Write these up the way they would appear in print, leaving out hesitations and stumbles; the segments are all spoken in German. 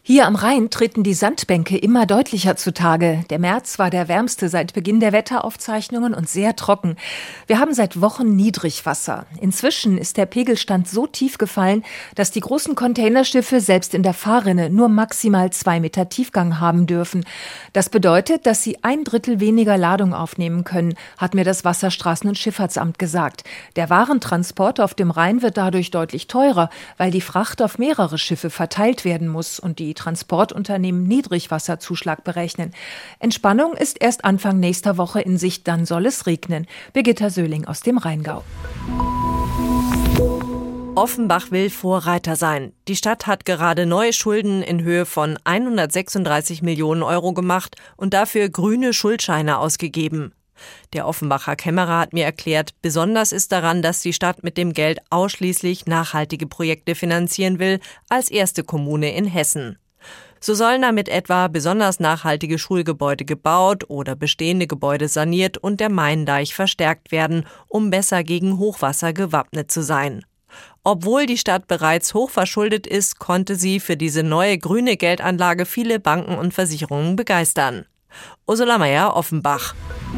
Hier am Rhein treten die Sandbänke immer deutlicher zutage. Der März war der wärmste seit Beginn der Wetteraufzeichnungen und sehr trocken. Wir haben seit Wochen Niedrigwasser. Inzwischen ist der Pegelstand so tief gefallen, dass die großen Containerschiffe selbst in der Fahrrinne nur maximal 2 Meter Tiefgang haben dürfen. Das bedeutet, dass sie 1/3 weniger Ladung aufnehmen können, hat mir das Wasserstraßen- und Schifffahrtsamt gesagt. Der Warentransport auf dem Rhein wird dadurch deutlich teurer, weil die Fracht auf mehrere Schiffe verteilt werden muss und die Transportunternehmen Niedrigwasserzuschlag berechnen. Entspannung ist erst Anfang nächster Woche in Sicht, dann soll es regnen. Birgitta Söhling aus dem Rheingau. Offenbach will Vorreiter sein. Die Stadt hat gerade neue Schulden in Höhe von 136 Millionen Euro gemacht und dafür grüne Schuldscheine ausgegeben. Der Offenbacher Kämmerer hat mir erklärt, besonders ist daran, dass die Stadt mit dem Geld ausschließlich nachhaltige Projekte finanzieren will, als erste Kommune in Hessen. So sollen damit etwa besonders nachhaltige Schulgebäude gebaut oder bestehende Gebäude saniert und der Maindeich verstärkt werden, um besser gegen Hochwasser gewappnet zu sein. Obwohl die Stadt bereits hochverschuldet ist, konnte sie für diese neue grüne Geldanlage viele Banken und Versicherungen begeistern. Ursula Meyer, Offenbach.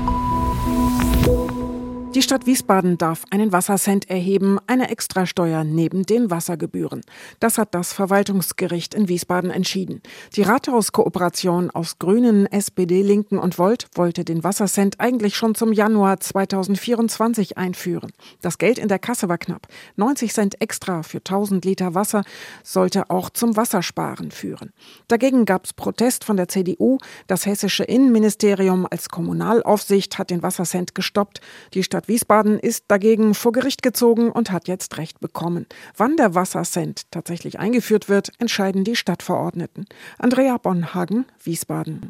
Die Stadt Wiesbaden darf einen Wassercent erheben, eine Extrasteuer neben den Wassergebühren. Das hat das Verwaltungsgericht in Wiesbaden entschieden. Die Rathauskooperation aus Grünen, SPD, Linken und Volt wollte den Wassercent eigentlich schon zum Januar 2024 einführen. Das Geld in der Kasse war knapp. 90 Cent extra für 1000 Liter Wasser sollte auch zum Wassersparen führen. Dagegen gab es Protest von der CDU. Das hessische Innenministerium als Kommunalaufsicht hat den Wassercent gestoppt. Die Stadt Wiesbaden ist dagegen vor Gericht gezogen und hat jetzt Recht bekommen. Wann der Wassercent tatsächlich eingeführt wird, entscheiden die Stadtverordneten. Andrea Bonhagen, Wiesbaden.